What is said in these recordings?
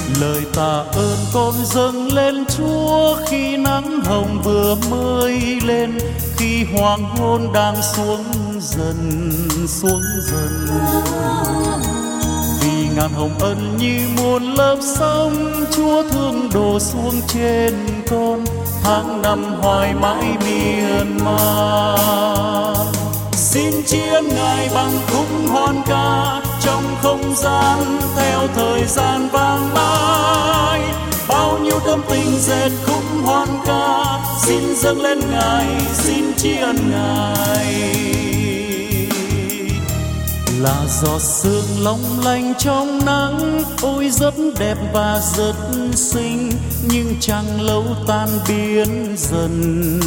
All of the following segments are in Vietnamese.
Lời tạ ơn con dâng lên Chúa khi nắng hồng vừa mới lên, khi hoàng hôn đang xuống dần. Vì ngàn hồng ân như muôn lớp sông, Chúa thương đổ xuống trên con, tháng năm hoài mãi miên man. Xin tri ân Ngài bằng khúc hoan ca trong không gian theo thời gian vang mãi. Bao nhiêu tâm tình dệt khúc hoan ca, xin dâng lên Ngài, xin tri ân Ngài. Là giọt sương long lanh trong nắng, ôi rất đẹp và rất xinh, nhưng chẳng lâu tan biến dần.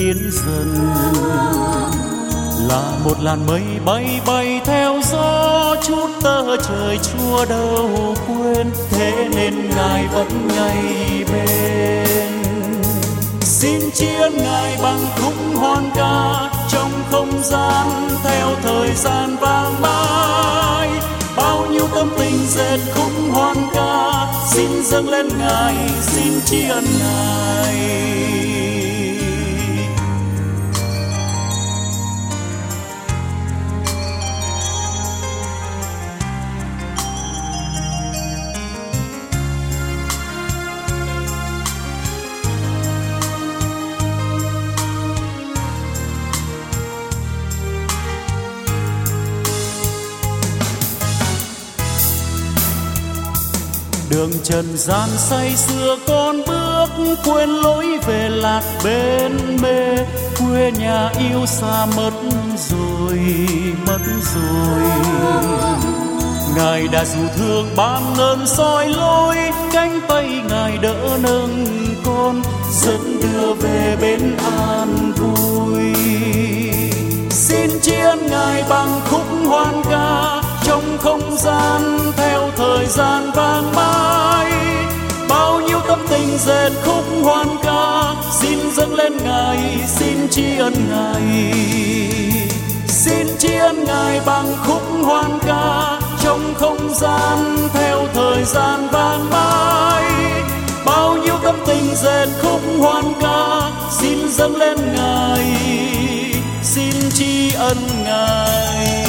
Là một làn mây bay bay theo gió, chút tơ trời Chúa đâu quên, thế nên Ngài vẫn ngay bên. Xin tri ân Ngài bằng khúc hoan ca trong không gian theo thời gian vang mãi. Bao nhiêu tâm tình dệt khúc hoan ca, xin dâng lên Ngài, xin tri ân Ngài. Đường trần gian say sưa con bước, quên lối về lạc bên mê, quê nhà yêu xa mất rồi. Ngài đã dù thương ban ơn soi lối, cánh tay Ngài đỡ nâng con, dẫn đưa về bên an vui. Xin tri ân Ngài bằng khúc hoan ca trong không gian theo thời gian vang mãi. Bao nhiêu tâm tình dệt khúc hoan ca, xin dâng lên Ngài, xin tri ân Ngài. Xin tri ân Ngài bằng khúc hoan ca trong không gian theo thời gian vang mãi. Bao nhiêu tâm tình dệt khúc hoan ca, xin dâng lên Ngài, xin tri ân Ngài.